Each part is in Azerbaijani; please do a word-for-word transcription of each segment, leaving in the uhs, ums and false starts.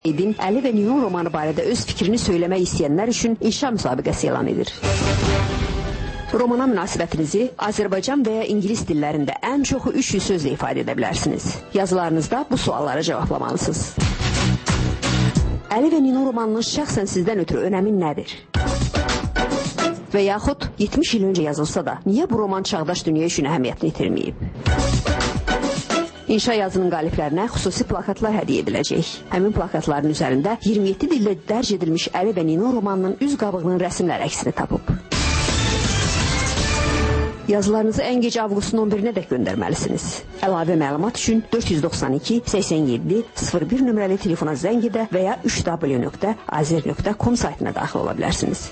Edin Əli və Nino romanı barədə öz fikrini söyləmək istəyənlər üçün inşa müsabiqəsi elan edir. Romana münasibətinizi Azərbaycan və ya İngilis dillərində ən çoxu üç yüz sözlə ifadə edə bilərsiniz. Yazılarınızda bu suallara cavablamalısınız. Əli və Nino romanının şəxsən sizdən ötürü önəmi nədir? Və yaxud yetmiş il öncə yazılsa da, niyə bu roman çağdaş dünya üçün əhəmiyyətini itirməyib? İnşa yazının qaliblərinə xüsusi plakatlar hədiyyə ediləcək. Həmin plakatların üzərində iyirmi yeddi dildə dərc edilmiş Əli və Nino romanının üz qabığının rəsmləri əksini tapıb. Yazılarınızı ən gec avqustun on birinə dək göndərməlisiniz. Əlavə məlumat üçün dörd yüz doxsan iki səksən yeddi sıfır bir nömrəli telefona zəng edə və ya üç w nöqtə azer nöqtə com saytına daxil ola bilərsiniz.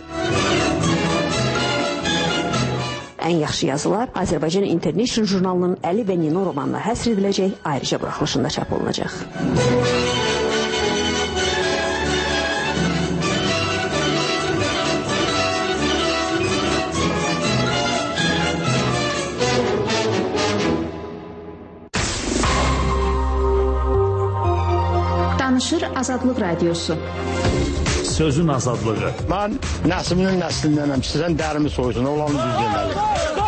Ən yaxşı yazılar Azərbaycan International jurnalının Əli və Nino romanına həsr ediləcək, ayrıca buraxılışında çap olunacaq. Danışır Azadlıq Radiosu. Sözün azadlığı. Mən nəslinin nəslindənəm, sizdən dərimi soysun, olanı düz deməli.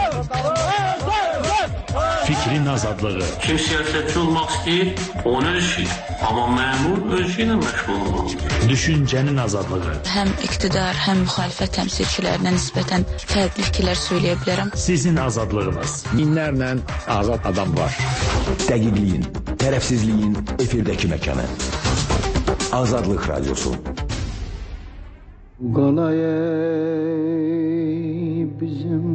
Fikrin azadlığı. Kim siyasətçi olmaq istəyir, onu işləyir. Amma məmur öz işi ilə məşğul olmalıdır. Düşüncənin azadlığı. Həm iqtidar, həm müxalifət təmsilçilərinə nisbətən fərqli fikirlər söyləyə bilərəm. Sizin azadlığınız. Minlərlə azad adam var. Dəqiqliyin, tərəfsizliyin efirdəki məkanı. Azadlıq Radiosu. Qalay bizim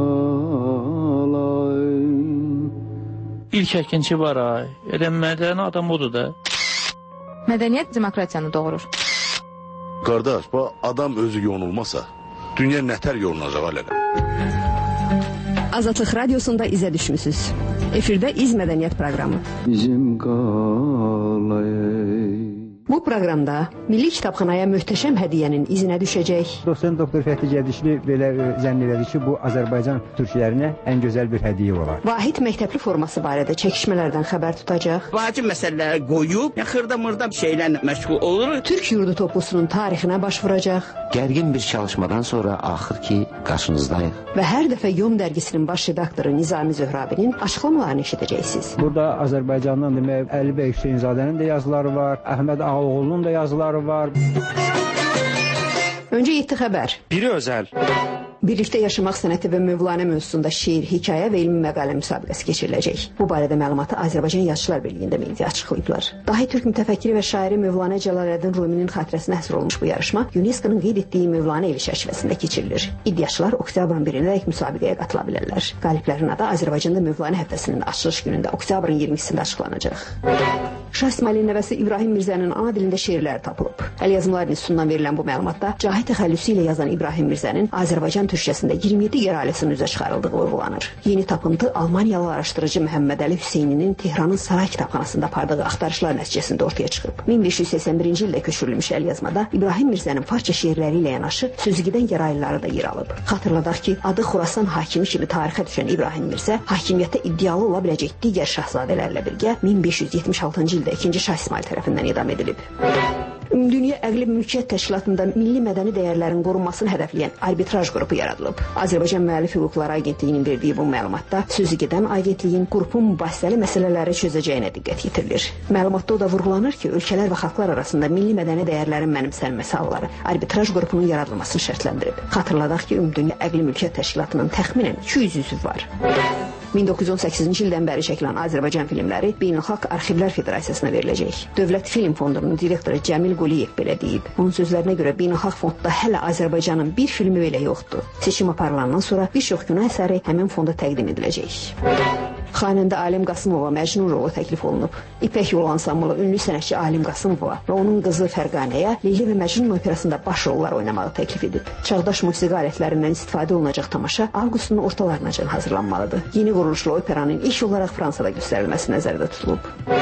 qalay. İlk əkinçi var ay. Elə mədəni adam odur da. Mədəniyyət demokratiyanı doğurur. Qardaş, bu adam özü yonulmasa, dünya nətər yolunacaq alələ? Azadlıq Radiosunda izə düşmüsünüz. Efirdə İz Mədəniyyət proqramı. Bizim qalay. Bu proqramda Milli Kitabxanaya möhtəşəm hədiyyənin izinə düşəcək. Doçent doktor Fəthi Gədişli belə zənn elədi ki, bu Azərbaycan türklərinə ən gözəl bir hədiyyə olar. Vahid məktəbli forması barədə çəkişmələrdən xəbər tutacaq. Vacib məsələləri qoyub, xırda-mırda şeylərlə məşğul olur. Türk yurdu toplusunun tarixinə baş vuracaq. Gərgin bir çalışmadan sonra axır ki, qarşınızdayıq. Və hər dəfə Yom dərgisinin baş redaktoru Nizami Zöhrabinin açıqlamalarını eşidəcəksiniz. Burada Azərbaycandan demək, Əli bəy Hüseynzadənin də yazıları var, Əhməd Ağaoğlunun da yazıları var. Öncə yeddi xəbər. Biri özəl. Birlikdə yaşamaq sənəti və Mövlanə mövzusunda şeir, hekayə və elmi məqalə müsabiqəsi keçiriləcək. Bu barədə məlumatı Azərbaycan Yazıçılar Birliyində media açıqlayıblar. Dahi türk mütəfəkkiri və şairi Mövlanə Cəlaləddin Ruminin xatirəsinə həsr olunmuş bu yarışma UNESCO-nun qeyd etdiyi Mövlanə ili çərçivəsində keçirilir. İddiaçılar oktyabrın birinədək müsabiqəyə qatıla bilərlər. Qaliblərin adı Azərbaycanda Mövlanə həftəsinin açılış günündə oktyabrın iyirmi ikisində açıqlanacaq. Şah İsmailin nəvəsi İbrahim Mirzənin ana dilində şeirlər tapılıb. Əlyazmalar İnstitutundan verilən bu məlumatda cahil təxəllüsü ilə yazan İbrahim Mirzənin Azərbaycan türkçəsində iyirmi yeddi yer ailəsinin üzə çıxarıldığı vurğulanır. Yeni tapıntı Almaniyalı araşdırıcı Məhəmməd Əli Hüseyninin Tehranın Saray kitabxanasında apardığı axtarışlar nəticəsində ortaya çıxıb. min beş yüz səksən birinci ildə köçürülmüş əlyazmada İbrahim Mirzənin farsça şeirləri ilə yanaşı sözügedən yer ailələri da yer alıb. Xatırladaq ki, adı Xurasan hakimi kimi tarixə düşən İbrahim Mirzə hakimiyyətdə iddialı ola biləcək digər şahzadələrlə birgə min beş yüz yetmiş altıncı ildə ikinci Şah İsmail tərəfindən idam edilib. Ümumdünya Əqli Mülkiyyət Təşkilatında milli mədəni dəyərlərin qorunmasını hədəfləyən arbitraj qrupu yaradılıb. Azərbaycan Müəllif Hüquqları Agentliyinin verdiyi bu məlumatda sözügedən agentliyin qrupun mübahisəli məsələləri çözəcəyinə diqqət yetirilir. Məlumatda o da vurğulanır ki, ölkələr və xalqlar arasında milli mədəni dəyərlərin mənimsənməsi halları arbitraj qrupunun yaradılmasını şərtləndirib. Xatırladaq ki, Ümumdünya Əqli Mülkiyyət Təşkilatının təxminən iki yüz üzvü var. min doqquz yüz on səkkizinci ildən bəri çəkilən Azərbaycan filmləri Beynəlxalq Arxivlər Federasiyasına veriləcək. Dövlət Film Fondunun direktoru Cəmil Quliyev belə deyib. Onun sözlərinə görə Beynəlxalq Fondda hələ Azərbaycanın bir filmi belə yoxdur. Seçim aparılandan sonra bir çox günah əsəri həmin fonda təqdim ediləcək. Xanəndə Alim Qasımova Məcnun rolu təklif olunub. İpək Yolu ansamblı ünlü sənətçi Alim Qasımova və onun qızı Fərqanəyə Leyli və Məcnun operasında baş rollar oynamağı təklif edib. Çağdaş musiqi alətlərindən istifadə olunacaq tamaşa avqustun ortalarınacan hazırlanmalıdır. Yeni quruluşlu operanın ilk olaraq Fransada göstərilməsi nəzərdə tutulub.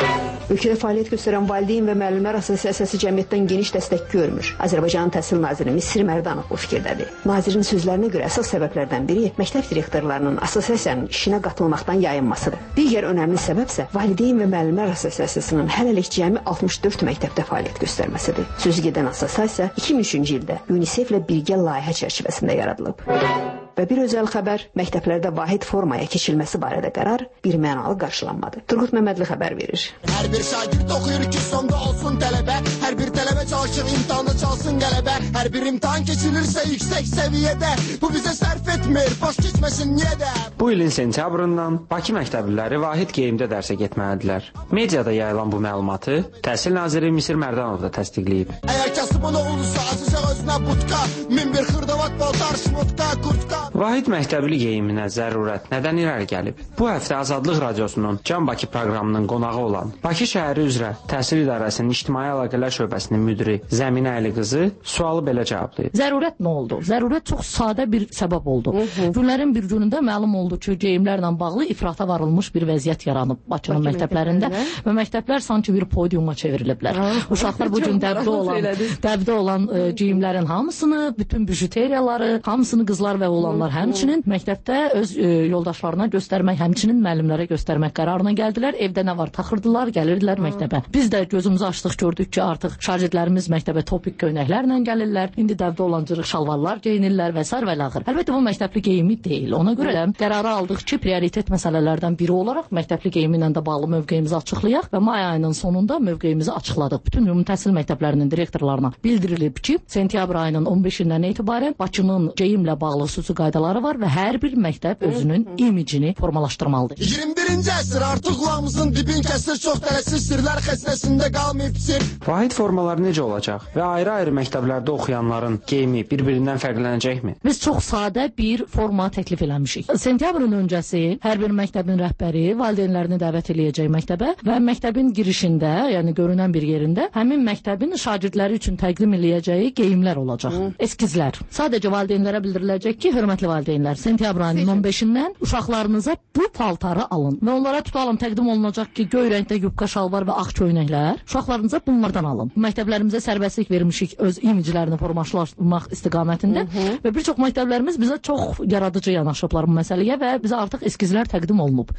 Ölkədə fəaliyyət göstərən Valideyn və Müəllimlər Assosiasiyası cəmiyyətdən geniş dəstək görmür. Azərbaycanın Təhsil naziri Misir Mərdanov bu fikirdədir. Nazirin sözlərinə görə əsas səbəblərdən biri məktəb direktorlarının assosiasiyanın işinə qatılmaqdan yayınmasıdır. Digər önəmli səbəb isə Valideyn və Müəllimlər Assosiasiyasının hələlik cəmi altmış dörd məktəbdə fəaliyyət göstərməsidir. Sözü gedən assosiasiya iki min üçüncü ildə UNICEF ilə birgə layihə çərçivəsində yaradılıb. Və bir özəl xəbər, məktəblərdə vahid formaya keçilməsi barədə qərar bir mənalı qarşılanmadı. Turqut Məmmədli xəbər verir. Hər bir şagird oxuyur ki, sonda olsun tələbə, hər bir tələbə çalışır imtahanda çalsın qələbə, hər bir imtahan keçilirsə yüksək səviyyədə, bu bizə sərf etmir, boş keçməsin niyə də? Bu ilin sentyabrından Bakı məktəbliləri vahid geyimdə dərsə getməlidirlər. Mediada yayılan bu məlumatı Təhsil naziri Misir Mərdanov da təsdiqləyib. Əgər kasımın oğlusa açacaq özünə butka, min bir xırdavat boltar şmutka, kurtka. Vahid məktəbli geyiminə zərurət nədən irəli gəlib? Bu həftə Azadlıq Radiosunun Can Bakı proqramının qonağı olan Bakı şəhəri üzrə Təhsil İdarəsinin İctimai Əlaqələr şöbəsinin müdiri Zəminə Əli qızı sualı belə cavablayıb. Zərurət nə oldu? Zərurət çox sadə bir səbəb oldu. Günlərin bir günündə məlum oldu ki, geyimlərlə bağlı ifrata varılmış bir vəziyyət yaranıb Bakının məktəblərində və məktəblər sanki bir podiuma çevriliblər. Uşaqlar bu gün dəbdə olan, dəbdə olan e, geyimlərin hamısını, bütün bijuteriyaları, hamısını qızlar və oğlanlar həmçinin məktəbdə öz e, yoldaşlarına göstərmək, həmçinin müəllimlərə göstərmək qərarına gəldilər. Evdə nə var taxırdılar, gəlirdilər məktəbə. Biz də gözümüzü açdıq, gördük ki, artıq şagirdlərimiz məktəbə topik köynəklərlə gəlirlər. İndi dəbdə olan cırıq şalvarlar geyinirlər və sair və laxır. Əlbəttə bu məktəbli geyimi deyil. Ona görə də qərarı aldıq ki, prioritet məsələlərdən biri olaraq məktəbli geyimi ilə də bağlı mövqeyimizi açıqlayaq və may ayının sonunda mövqeyimizi açıqladıq. Bütün ümumi təhsil məktəblərinin direktorlarına bildirilib ki, sentyabr ayının on beşindən etibarən Bakının geyimlə bağlı xüsusi qaydaları var və hər bir məktəb özünün imicini formalaşdırmalıdır. iyirmi birinci əsr artıq qulağımızın dibin kəsir, çox tələsiz sirlər xəzinəsində qalmayıb sir. Vahid formalar necə olacaq və ayrı-ayrı məktəblərdə oxuyanların geyimi bir-birindən fərqlənəcəkmi? Biz çox sadə bir forma təklif eləmişik. Sentyabrın öncəsi hər bir məktəbin rəhbəri valideynlərini dəvət eləyəcək məktəbə və məktəbin girişində, yəni görünən bir yerində həmin məktəbin şagirdləri üçün təqdim eləyəcəyi geyimlər olacaq. Hı. Eskizlər. Sadəcə valideynlərə bildiriləcək ki, hörmətli valideynlər, sentyabr ayının on beşindən uşaqlarınıza bu paltarı alın və onlara tutalım təqdim olunacaq ki, göy rəngdə yubka şalvar və ağ köynəklər. Uşaqlarınıza bunlardan alın. Məktəblərimizə sərbəstlik vermişik öz imiclərini formalaşdırmaq istiqamətində Hı -hı. və bir çox məktəblərimiz bizə çox yaradıcı yanaşıblar bu məsələyə və bizə artıq eskizlər təqdim olunub.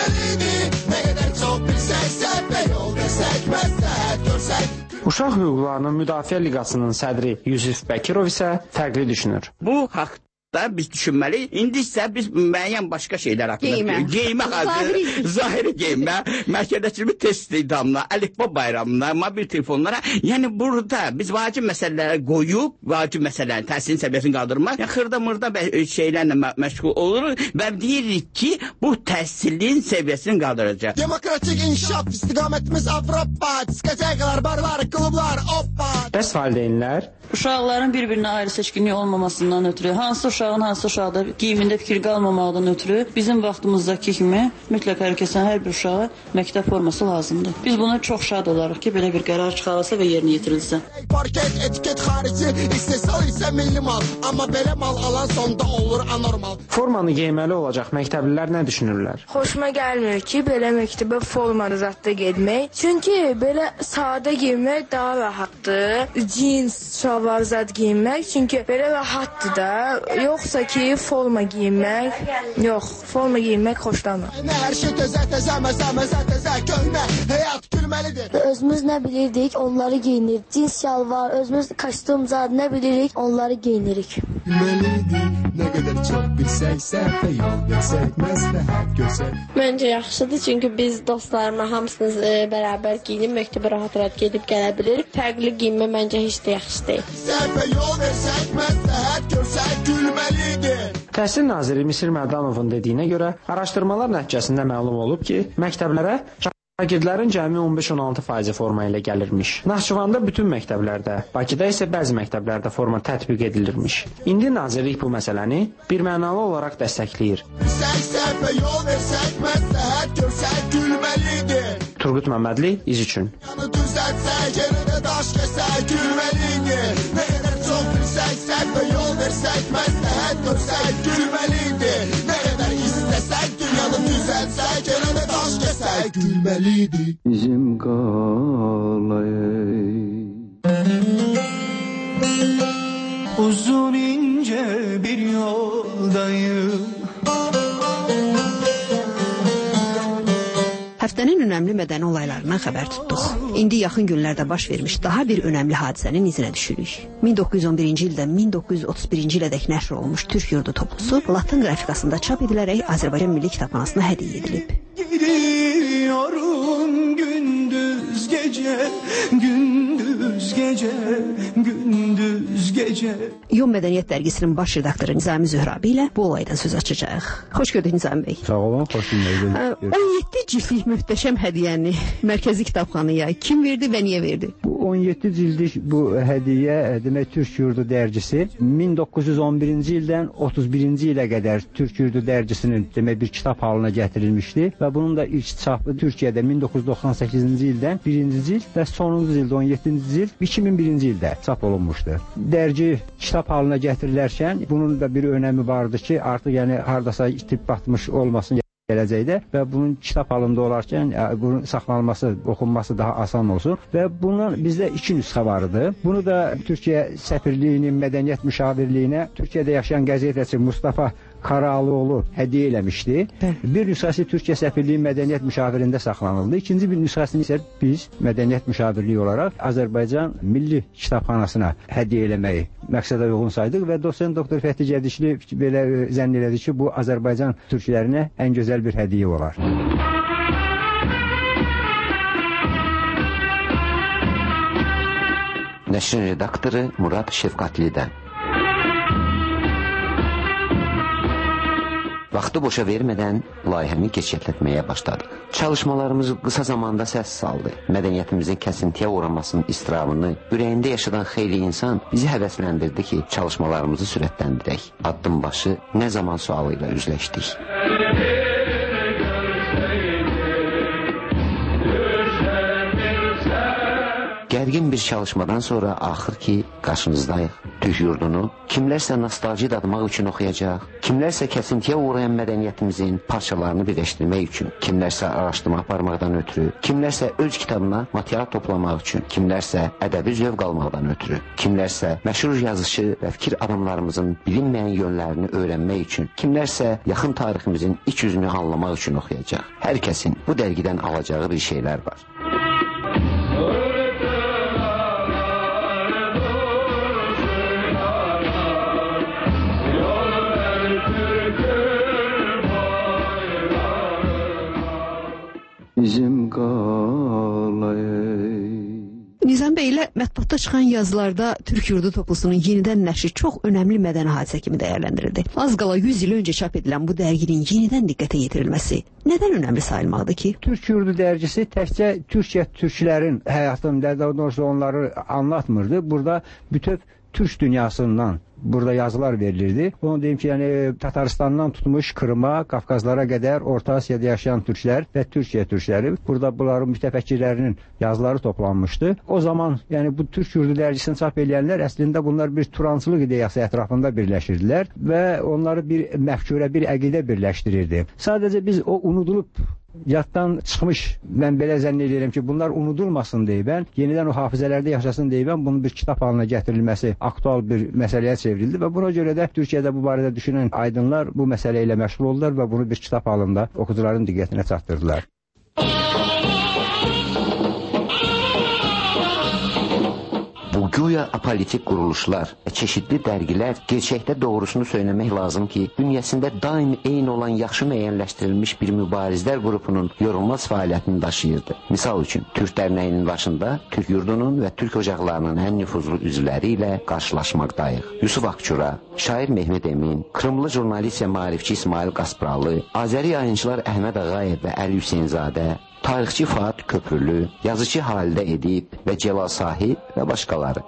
Uşaq hüquqlarının Müdafiə Liqasının sədri Yusif Bəkirov isə fərqli düşünür. Bu haqda da biz düşünməliyik. İndi isə biz müəyyən başqa şeylər haqqında Geyimə. Geyimə haqqında, zahiri geyimə, mərkəzdəçilik test idamına, əlifba bayramına, mobil telefonlara, yəni burada biz vacib məsələləri qoyub, vacib məsələlərin təhsilin səviyyəsini qaldırmaq, yəni xırda-mırda şeylərlə məşğul oluruq və deyirik ki, bu təhsilin səviyyəsini qaldıracaq. Demokratik inkişaf istiqamətimiz Avropa, diskotekalar, barlar, klublar, hoppa. Bəs valideynlər? Uşaqların bir-birinə ayrı seçkinliyi olmamasından ötürü, hansı uşağın hansı uşaqda geyimində fikir qalmamaqdan ötürü bizim vaxtımızdakı kimi mütləq hər kəsin hər bir uşağa məktəb forması lazımdır. Biz buna çox şad olarıq ki, belə bir qərar çıxarılsa və yerinə yetirilsə. Parket, etiket xarici, istehsal isə milli mal, amma belə mal alan sonda olur anormal. Formanı geyməli olacaq məktəblilər nə düşünürlər? Xoşuma gəlmir ki, belə məktəbə formalı zətdə getmək. Çünki belə sadə geyinmək daha rahatdır. Cins, şalvar zət geyinmək, çünki belə rahatdır da. Yoxsa ki, forma giyinmək, yox, forma giyinmək xoşlanmır. Hər şey təzə, təzə, məzə, məzə, təzə, köhnə, həyat gülməlidir. Özümüz nə bilirdik, onları giyinirik. Cins şalvar, özümüz kostyum zad nə bilirik, onları giyinirik. Gülməlidir, nə qədər çox bilsək, səhvə yol versək, məsləhət görsək. Məncə yaxşıdır, çünki biz dostlarımla hamısınız e, bərabər giyinib, məktəbə rahat-rahat gedib gələ bilirik. Fərqli giyinmə məncə heç də yaxşı deyil. Səhvə yol versək, məsləhət görsək, gülməlidir. Təhsil naziri Misir Mərdanovun dediyinə görə araşdırmalar nəticəsində məlum olub ki, məktəblərə şagirdlərin cəmi on beş on altı faizi forma ilə gəlirmiş. Naxçıvanda bütün məktəblərdə, Bakıda isə bəzi məktəblərdə forma tətbiq edilirmiş. İndi nazirlik bu məsələni birmənalı olaraq dəstəkləyir. Səhvə yol versək, məsləhət görsək, gülməlidir. Turqut Məmmədli, İz üçün. Yanı düzəltsək, yerinə daş kəsək, gülməlidir. Nə qədər çox bilsək, səhvə yol versək, məsləhət görsək, gülməlidir. Nə qədər istəsək, dünyanı düzəltsək, yerinə daş kəsək, gülməlidir. etməliydi. Bizim qalayı uzun ince bir yoldayım. Həftənin önəmli mədəni olaylarından xəbər tutduq. İndi yaxın günlərdə baş vermiş daha bir önəmli hadisənin izinə düşürük. min doqquz yüz on birinci ildən min doqquz yüz otuz birinci ilədək nəşr olunmuş Türk Yurdu toplusu Latın qrafikasında çap edilərək Azərbaycan Milli Kitabxanasına hədiyyə edilib. Gidiyorum gündüz gece, gündüz gece, gündüz gece. Yon Mədəniyyət Dərgisinin baş redaktoru Nizami Zöhrabi ilə bu olaydan söz açacağıq. Xoş gördük Nizami bəy. Sağ olun, xoş gördük. on yeddi cildlik möhtəşəm hədiyəni Mərkəzi Kitabxanaya kim verdi və niyə verdi? Bu on yeddi cildlik bu hədiyyə demək Türk Yurdu dərgisi min doqquz yüz on birinci ildən otuz birinci ilə qədər Türk Yurdu dərgisinin demək bir kitab halına gətirilmişdi və bunun da ilk çapı Türkiyədə min doqquz yüz doxsan səkkizinci ildən birinci cild və sonuncu cild on yeddinci cild iki min birinci ildə çap olunmuşdu. Dərgi kitab halına gətirilərkən bunun da bir önəmi vardı ki, artıq yəni hardasa itib batmış olmasın gələcəkdə və bunun kitab halında olarkən bunun saxlanılması, oxunması daha asan olsun və bundan bizdə iki nüsxə vardı. Bunu da Türkiyə Səfirliyinin Mədəniyyət Müşavirliyinə Türkiyədə yaşayan qəzetəçi Mustafa Karalıoğlu hədiyyə eləmişdi. Bir nüsxəsi Türkiyə Səfirliyi Mədəniyyət Müşavirində saxlanıldı. İkinci bir nüsxəsini isə biz Mədəniyyət Müşavirliyi olaraq Azərbaycan Milli Kitabxanasına hədiyyə eləməyi məqsədə uyğun saydıq və dosen doktor Fəthi Qədişli belə zənn elədi ki, bu Azərbaycan türklərinə ən gözəl bir hədiyyə olar. Nəşrin redaktoru Murad Şefqatlidən. Vaxtı boşa vermədən layihəni keçirtməyə başladıq. Çalışmalarımız qısa zamanda səs saldı. Mədəniyyətimizin kəsintiyə uğramasının istirabını ürəyində yaşadan xeyli insan bizi həvəsləndirdi ki, çalışmalarımızı sürətləndirək. Addım başı nə zaman sualı ilə üzləşdik. Gərgin bir çalışmadan sonra axır ki, qarşınızdayıq. Türk Yurdunu kimlərsə nostalji dadmaq üçün oxuyacaq, kimlərsə kəsintiyə uğrayan mədəniyyətimizin parçalarını birləşdirmək üçün, kimlərsə araşdırma aparmaqdan ötürü, kimlərsə öz kitabına material toplamaq üçün, kimlərsə ədəbi zövq almaqdan ötürü, kimlərsə məşhur yazışı və fikir adamlarımızın bilinməyən yönlərini öyrənmək üçün, kimlərsə yaxın tariximizin iç yüzünü anlamaq üçün oxuyacaq. Hər kəsin bu dərgidən alacağı bir şeylər var. Bizim qalayı. Nizam bəy ilə mətbuatda çıxan yazılarda Türk Yurdu toplusunun yenidən nəşri çox önəmli mədəni hadisə kimi dəyərləndirildi. Az qala yüz il öncə çap edilən bu dərginin yenidən diqqətə yetirilməsi nədən önəmli sayılmalıdır ki? Türk Yurdu dərgisi təkcə Türkiyə türklərin həyatında, daha doğrusu onları anlatmırdı. Burada bütöv Türk dünyasından burada yazılar verilirdi. Onu deyim ki, yəni Tataristandan tutmuş Krıma, Qafqazlara qədər Orta Asiyada yaşayan türklər və Türkiyə türkləri, burada bunların mütəfəkkirlərinin yazıları toplanmışdı. O zaman, yəni bu Türk Yurdu dərgisini çap edənlər əslində bunlar bir turançılıq ideyası ətrafında birləşirdilər və onları bir məfkürə, bir əqidə birləşdirirdi. Sadəcə biz o unudulub yaddan çıxmış, mən belə zənn edirəm ki, bunlar unudulmasın deyibən, yenidən o hafizələrdə yaşasın deyibən, bunun bir kitab halına gətirilməsi aktual bir məsələyə çevrildi və buna görə də Türkiyədə bu barədə düşünən aydınlar bu məsələ ilə məşğul oldular və bunu bir kitab halında oxucuların diqqətinə çatdırdılar. Bu güya apolitik quruluşlar və çeşidli dərgilər gerçəkdə doğrusunu söyləmək lazım ki, bünyəsində daim eyni olan yaxşı müəyyənləşdirilmiş bir mübarizlər qrupunun yorulmaz fəaliyyətini daşıyırdı. Misal üçün, Türk Dərnəyinin başında Türk Yurdunun və Türk Ocaqlarının ən nüfuzlu üzvləri ilə qarşılaşmaqdayıq. Yusuf Akçura, şair Mehmet Emin, Krımlı jurnalist və maarifçi İsmail Qaspralı, Azəri yayıncılar Əhməd Ağayev və Əli Hüseynzadə, tarixçi Fuad Köprülü, yazıcı Halidə Edib və Celal Sahib və başqaları.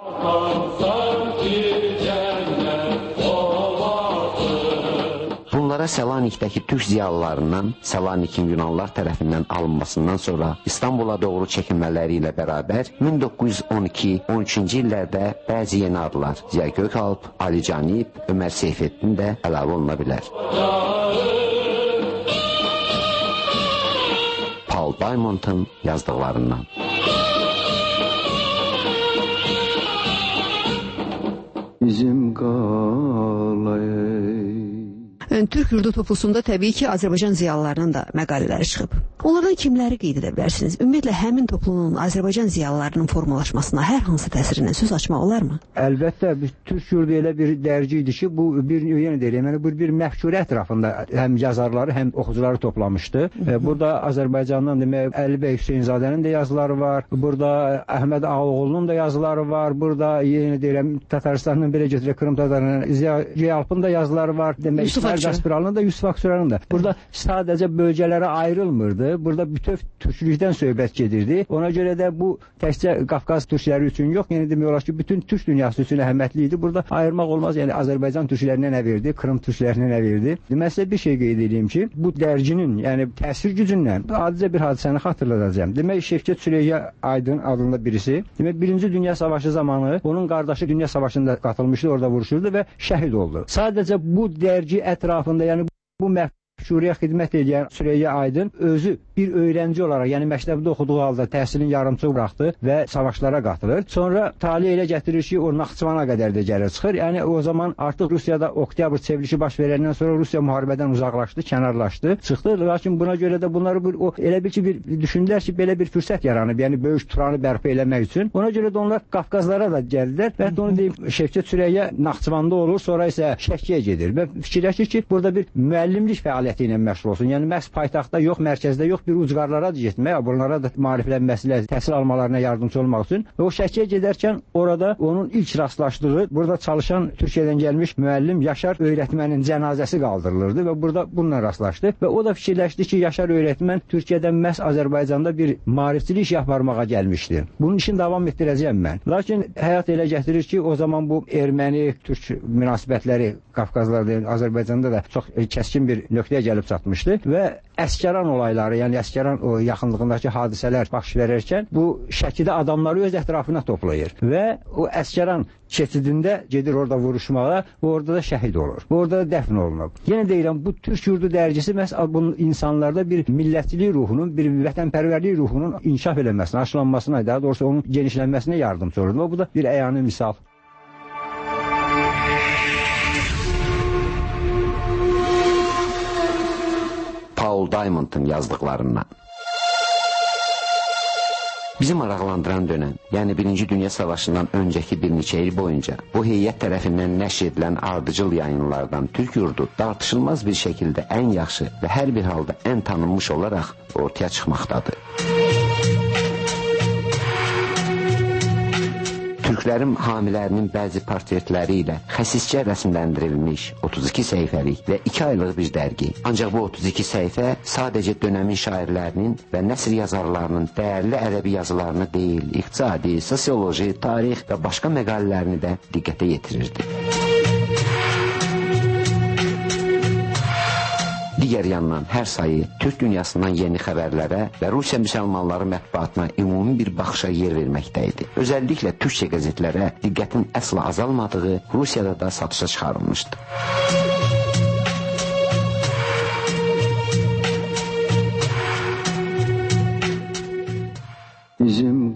Bunlara Selanik'dəki türk ziyalılarından Selanikin Yunanlar tərəfindən alınmasından sonra İstanbula doğru çəkilmələri ilə bərabər min doqquz yüz on iki on üçüncü illərdə bəzi yeni adlar Ziya Gökalp, Ali Canib, Ömər Seyfettin də əlavə oluna bilər. Paul Diamond'ın yazdıqlarından. Bizim qalay Türk yurdu toplusunda təbii ki, Azərbaycan ziyalılarının da məqalələri çıxıb. Onlardan kimləri qeyd edə bilərsiniz? Ümumiyyətlə, həmin toplumun Azərbaycan ziyalılarının formalaşmasına hər hansı təsirindən söz açmaq olarmı? Əlbəttə, Türk yurdu elə bir dərci idi ki, bu bir yenə deyirəm, yəni bu bir məfkürə ətrafında həm yazarları, həm oxucuları toplamışdı. Burada Azərbaycandan demək Əli bəy Hüseynzadənin də yazıları var. Burada Əhməd Ağaoğlu'nun da yazıları var. Burada yenə deyirəm Tataristanın belə götürək Krım Tatarının Ziya Alpın da yazıları var. Demək Qaspiralının da, Yusuf Aksuranın da. Burada sadəcə bölgələrə ayrılmırdı. Burada bütöv türkçülükdən söhbət gedirdi. Ona görə də bu təkcə Qafqaz türkləri üçün yox, yəni demək olar ki, bütün türk dünyası üçün əhəmiyyətli idi. Burada ayırmaq olmaz. Yəni Azərbaycan türklərinə nə verdi, Krım türklərinə nə verdi. Demək sizə bir şey qeyd edeyim ki, bu dərginin, yəni təsir gücündən adicə bir hadisəni xatırladacağam. Demək Şevket Süreyya Aydın adında birisi, demək Birinci Dünya Savaşı zamanı onun qardaşı Dünya Savaşında qatılmışdı, orada vuruşurdu və şəhid oldu. Sadəcə bu dərgi ətrafında, yəni bu məfkuriyə xidmət edən Süreyya Aydın özü bir öğrenci olaraq, yəni məktəbdə oxuduğu halda təhsilin yarımçıq buraxdı və savaşlara qatılır. Sonra tali elə gətirir ki, o Naxçıvana qədər də gəlir çıxır. Yəni o zaman artıq Rusiyada oktyabr çevrilişi baş verəndən sonra Rusiya müharibədən uzaqlaşdı, kənarlaşdı, çıxdı. Lakin buna görə də bunları bir, o, elə bil ki, bir düşündülər ki, belə bir fürsət yaranıb, yəni böyük Turanı bərpa eləmək üçün. Ona görə də onlar Qafqazlara da gəldilər və onu deyim, Şevket Süreyya Naxçıvanda olur, sonra isə Şəkiyə gedir və fikirləşir ki, burada bir müəllimlik fəaliyyəti ilə məşğul olsun. Yəni məhz paytaxtda yox, mərkəzdə yox, bir ucqarlara da getmək, bunlara da maariflənməsinə, təhsil almalarına yardımcı olmaq üçün. Və o Şəkiyə gedərkən orada onun ilk rastlaşdığı, burada çalışan Türkiyədən gəlmiş müəllim Yaşar öyrətmənin cənazəsi qaldırılırdı və burada bununla rastlaşdı. Və o da fikirləşdi ki, Yaşar öyrətmən Türkiyədən məhz Azərbaycanda bir maarifçilik iş aparmağa gəlmişdi. Bunun işini davam etdirəcəm mən. Lakin həyat elə gətirir ki, o zaman bu erməni-türk münasibətləri Qafqazlarda, Azərbaycanda da çox kəskin bir nöqtəyə gəlib çatmışdı və Əskəran olayları, yəni Əskəran o yaxınlığındakı hadisələr baş verərkən bu Şəkidə adamları öz ətrafına toplayır və o Əskəran keçidində gedir orada vuruşmağa və orada da şəhid olur. Orada da dəfn olunub. Yenə deyirəm, bu Türk yurdu dərgisi məhz bunun insanlarda bir millətçilik ruhunun, bir vətənpərvərlik ruhunun inkişaf eləməsinə, aşılanmasına, daha doğrusu onun genişlənməsinə yardımcı olur. Və bu da bir əyani misal. Paul Diamond'ın yazdıqlarından. Bizi maraqlandıran dönəm, yəni Birinci Dünya Savaşından öncəki bir neçə il boyunca bu heyət tərəfindən nəşr edilən ardıcıl yayınlardan Türk yurdu tartışılmaz bir şəkildə ən yaxşı və hər bir halda ən tanınmış olaraq ortaya çıxmaqdadır. Türklərin hamilərinin bəzi portretləri ilə xəsiscə rəsmləndirilmiş otuz iki səhifəlik və iki aylıq bir dərgi. Ancaq bu otuz iki səhifə sadəcə dönəmin şairlərinin və nəsr yazarlarının dəyərli ədəbi yazılarını deyil, iqtisadi, sosioloji, tarix və başqa məqalələrini də diqqətə yetirirdi. Digər yandan hər sayı Türk dünyasından yeni xəbərlərə və Rusiya müsəlmanları mətbuatına ümumi bir baxışa yer verməkdəydi. Özəlliklə türkçə qəzetlərə diqqətin əsla azalmadığı Rusiyada da satışa çıxarılmışdı. Bizim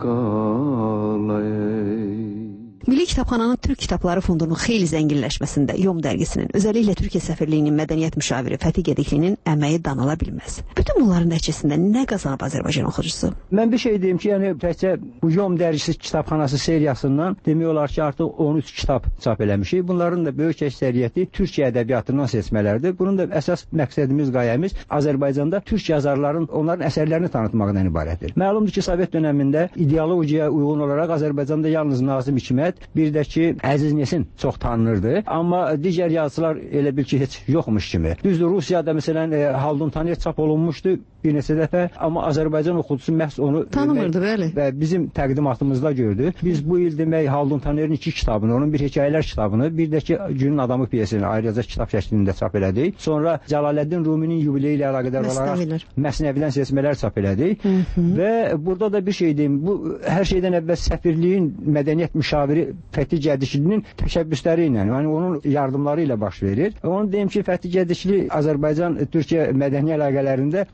qalay Milli Kitabxananın Türk Kitabları Fondunun xeyli zənginləşməsində Yom dərgisinin, özəlliklə Türkiyə səfirliyinin mədəniyyət müşaviri Fəti Gediklinin əməyi danıla bilməz. Bütün bunların nəticəsində nə qazanıb Azərbaycan oxucusu? Mən bir şey deyim ki, yəni təkcə bu Yom dərgisi kitabxanası seriyasından demək olar ki, artıq on üç kitab çap eləmişik. Bunların da böyük əksəriyyəti Türkiyə ədəbiyyatından seçmələrdir. Bunun da əsas məqsədimiz, qayəmiz Azərbaycanda türk yazarların, onların əsərlərini tanıtmaqdan ibarətdir. Məlumdur ki, Sovet dönəmində ideologiyaya uyğun olaraq Azərbaycanda yalnız Nazım Hikmət, bir də ki, Əziz Nesin çox tanınırdı. Amma digər yazıçılar elə bil ki, heç yoxmuş kimi. Düzdür, Rusiyada məsələn e, Haldun Taner çap olunmuşdu bir neçə dəfə, amma Azərbaycan oxucusu məhz onu tanımırdı, bəli. Və bizim təqdimatımızda gördü. Biz bu il demək Haldun Tanerin iki kitabını, onun bir hekayələr kitabını, bir də ki, Günün Adamı piyesini ayrıca kitab şəklində çap elədik. Sonra Cəlaləddin Ruminin yubileyi ilə əlaqədar olaraq Məsnəvidən seçmələr çap elədik. Hı -hı. Və burada da bir şey deyim, bu hər şeydən əvvəl səfirliyin mədəniyyət müşaviri Fəti Gədiklinin təşəbbüsləri ilə, yəni onun yardımları ilə baş verir. Onu deyim ki, Fəti Gədikli Azərbaycan-Türkiyə mədəni əlaqələrində elə bir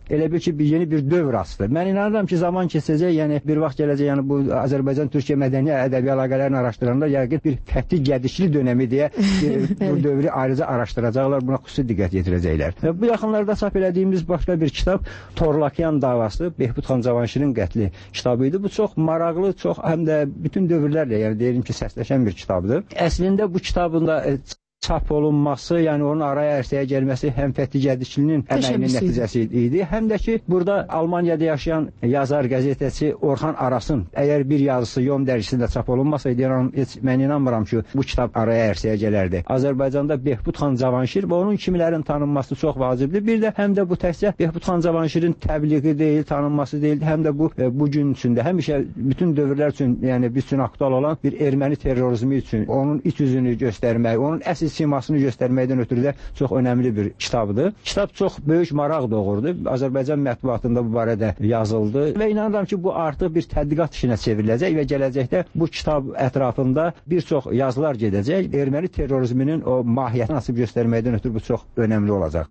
ki, bir yeni bir dövr açdı. Mən inanıram ki, zaman keçəcək, yəni bir vaxt gələcək, yəni bu Azərbaycan-Türkiyə mədəni ədəbi əlaqələrini araşdıranda yəqin bir fəthi qədişli dönəmi deyə bu dövrü ayrıca araşdıracaqlar, buna xüsusi diqqət yetirəcəklər. Və bu yaxınlarda çap elədiyimiz başqa bir kitab Torlakyan davası, Behbud xan Cavanşirin qətli kitabı idi. Bu çox maraqlı, çox həm də bütün dövrlərlə, yəni deyim ki, səsləşən bir kitabdır. Əslində bu kitabın da çap olunması, yəni onun araya ərsəyə gəlməsi həm Fəthi Qədişlinin əməyinin nəticəsi idi, həm də ki, burada Almaniyada yaşayan yazar, qəzetəçi Orxan Arasın əgər bir yazısı Yom dərgisində çap olunmasaydı, heç mən inanmıram ki, bu kitab araya ərsəyə gələrdi. Azərbaycanda Behbud xan Cavanşir və onun kimilərin tanınması çox vacibdir. Bir də həm də bu təkcə Behbud xan Cavanşirin təbliği deyil, tanınması deyil, həm də bu bu gün üçün də həmişə bütün dövrlər üçün, yəni biz üçün aktual olan bir erməni terrorizmi üçün onun iç yüzünü göstərmək, onun əsl simasını göstərməkdən ötürü də çox önəmli bir kitabdır. Kitab çox böyük maraq doğurdu. Azərbaycan mətbuatında bu barədə yazıldı və inanıram ki, bu artıq bir tədqiqat işinə çevriləcək və gələcəkdə bu kitab ətrafında bir çox yazılar gedəcək. Erməni terrorizminin o mahiyyətini açıb göstərməkdən ötürü bu çox önəmli olacaq.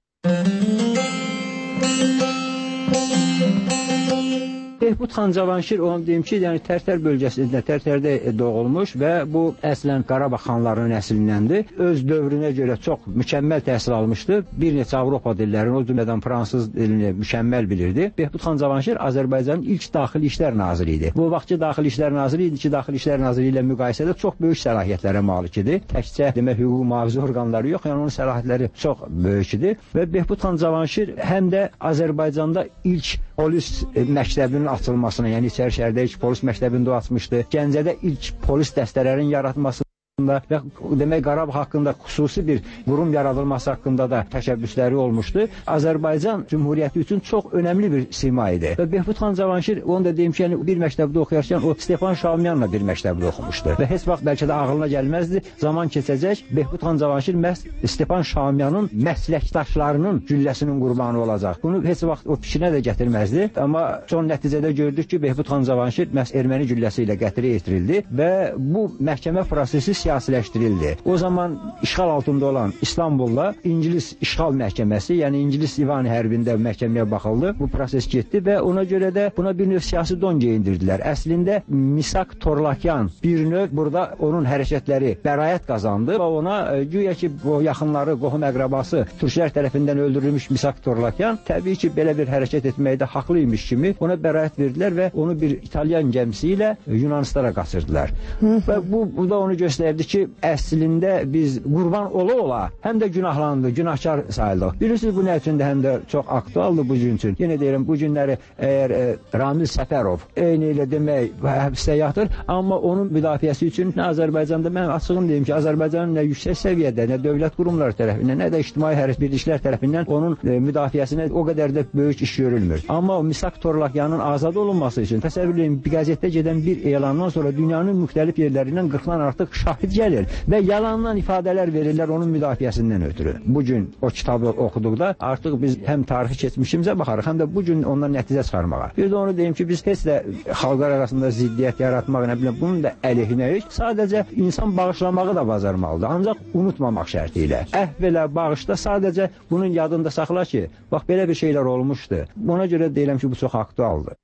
Behbud xan Cavanşir, onu deyim ki, yəni Tərtər bölgəsində, Tərtərdə doğulmuş və bu əslən Qarabağ xanlarının nəslindəndir. Öz dövrünə görə çox mükəmməl təhsil almışdı. Bir neçə Avropa dillərini, o cümlədən fransız dilini mükəmməl bilirdi. Behbud xan Cavanşir Azərbaycanın ilk daxili işlər naziri idi. Bu vaxtki daxili işlər naziri idi ki, daxili işlər naziri ilə müqayisədə çox böyük səlahiyyətlərə malik idi. Təkcə demək hüquq mühafizə orqanları yox, yəni onun səlahiyyətləri çox böyük idi və Behbud xan Cavanşir həm də Azərbaycanda ilk polis məktəbinin açılmasına, yəni İçəri şəhərdə ilk polis məktəbini də açmışdı. Gəncədə ilk polis dəstələrinin yaratması və demək Qarabağ haqqında xüsusi bir qurum yaradılması haqqında da təşəbbüsləri olmuşdu. Azərbaycan Cümhuriyyəti üçün çox önəmli bir sima idi. Və Behbud xan Cavanşir, onu da deyim ki, yəni bir məktəbdə oxuyarkən o Stefan Şamiyanla bir məktəbdə oxumuşdu. Və heç vaxt bəlkə də ağlına gəlməzdi. Zaman keçəcək, Behbud xan Cavanşir məhz Stefan Şamiyanın məsləkdaşlarının gülləsinin qurbanı olacaq. Bunu heç vaxt o fikrinə də gətirməzdi. Amma son nəticədə gördük ki, Behbud xan Cavanşir məhz erməni gülləsi ilə qətilə yetirildi və bu məhkəmə prosesi siyasiləşdirildi. O zaman işğal altında olan İstanbulda İngilis İşğal Məhkəməsi, yəni İngilis İvan hərbində məhkəməyə baxıldı. Bu proses getdi və ona görə də buna bir növ siyasi don geyindirdilər. Əslində Misak Torlakyan bir növ burada onun hərəkətləri bəraət qazandı və ona güya ki, o yaxınları, qohum əqrabası türklər tərəfindən öldürülmüş Misak Torlakyan təbii ki, belə bir hərəkət etməkdə haqlıymış kimi ona bəraət verdilər və onu bir İtalyan gəmisi ilə Yunanistana qaçırdılar. Və bu, bu da onu göstərir ki, əslində biz qurban ola-ola həm də günahlandı, günahkar sayıldıq. Bilirsiniz, bu nə üçün də həm də çox aktualdır bu gün üçün. Yenə deyirəm, bu günləri əgər e, Ramil Səfərov eyni ilə demək həbsdə yatır, amma onun müdafiəsi üçün nə Azərbaycanda, mən açığını deyim ki, Azərbaycanın nə yüksək səviyyədə, nə dövlət qurumları tərəfindən, nə də ictimai hərəkət birliklər tərəfindən onun e, müdafiəsinə o qədər də böyük iş görülmür. Amma o Misak Torlakyanın azad olunması üçün, təsəvvür edin, bir qəzetdə gedən bir elandan sonra dünyanın müxtəlif yerlərindən qırxdan artıq şahid gəlir və yalandan ifadələr verirlər onun müdafiəsindən ötürü. Bugün o kitabı oxuduqda artıq biz həm tarixi keçmişimizə baxarıq, həm də bugün ondan nəticə çıxarmağa. Bir də onu deyim ki, biz heç də xalqlar arasında ziddiyyət yaratmaq, nə biləm, bunun da əleyhinəyik. Sadəcə insan bağışlamağı da bacarmalıdır, ancaq unutmamaq şərti ilə. Əhv elə bağışda sadəcə bunun yadında saxla ki, bax belə bir şeylər olmuşdu. Ona görə deyirəm ki, bu çox aktualdır.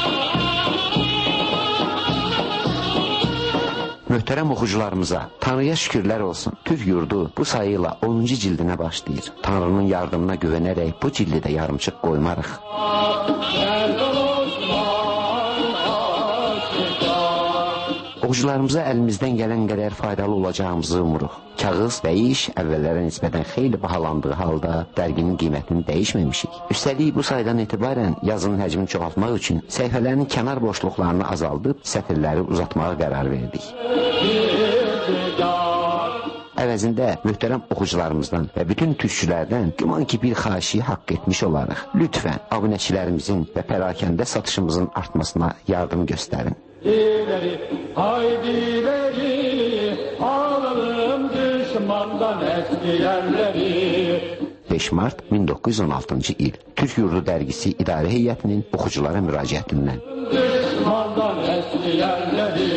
Möhtərəm oxucularımıza Tanrıya şükürlər olsun. Türk yurdu bu sayıyla onuncu cildinə başlayır. Tanrının yardımına güvənərək bu cildi də yarımçıq qoymarıq. Oxucularımıza əlimizdən gələn qədər faydalı olacağımızı umuruq. Kağız və iş əvvəllərə nisbətən xeyli bahalandığı halda dərginin qiymətini dəyişməmişik. Üstəlik bu saydan etibarən yazının həcmini çoxaltmaq üçün səhifələrin kənar boşluqlarını azaldıb sətirləri uzatmağa qərar verdik. Əvəzində möhtərəm oxucularımızdan və bütün türkçülərdən güman ki bir xahişi haqq etmiş olarıq. Lütfən abunəçilərimizin və pərakəndə satışımızın artmasına yardım göstərin. İleri, haydileri, alalım düşmandan eskiyenleri. beş mart min doqquz yüz on altıncı il Türk Yurdu Dərgisi İdarə Heyətinin oxuculara müraciətindən. Düşmandan eskiyenleri.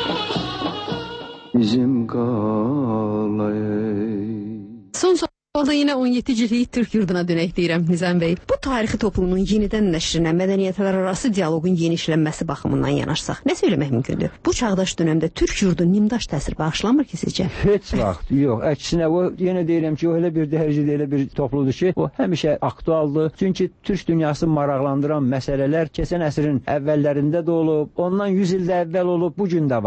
Bizim qalayı. Son sualda zaman yenə on yeddi cildik Türk yurduna dönək deyirəm Nizam bəy. Bu tarixi toplumun yenidən nəşrinə, mədəniyyətlər arası dialoqun genişlənməsi baxımından yanaşsaq, nə söyləmək mümkündür? Bu çağdaş dövrdə Türk yurdu nimdaş təsir bağışlamır ki sizcə? Heç vaxt yox. Əksinə o yenə deyirəm ki, o elə bir dərəcədə elə bir topluludur ki, o həmişə aktualdır. Çünki Türk dünyasını maraqlandıran məsələlər keçən əsrin əvvəllərində də olub, ondan yüz ildə əvvəl olub, bu gün də var.